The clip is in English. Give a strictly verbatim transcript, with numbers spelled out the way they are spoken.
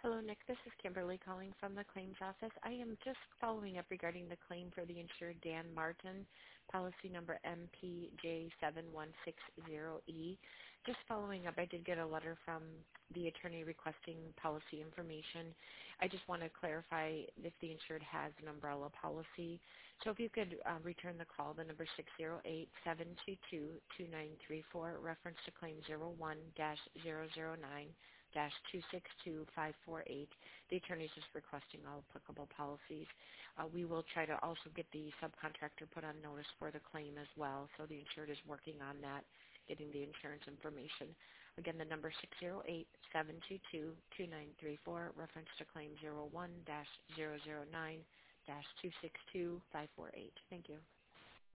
Hello, Nick. This is Kimberly calling from the claims office. I am just following up regarding the claim for the insured Dan Martin, policy number M P J seven one six zero E. Just following up, I did get a letter from the attorney requesting policy information. I just want to clarify if the insured has an umbrella policy. So if you could uh, return the call, the number six zero eight, seven two two, two nine three four, reference to claim zero one dash zero zero nine dash two six two five four eight. The attorney is just requesting all applicable policies. Uh, we will try to also get the subcontractor put on notice for the claim as well, so the insured is working on that, getting the insurance information. Again, the number six zero eight, seven two two, two nine three four, reference to claim zero one dash zero zero nine dash two six two five four eight. Thank you.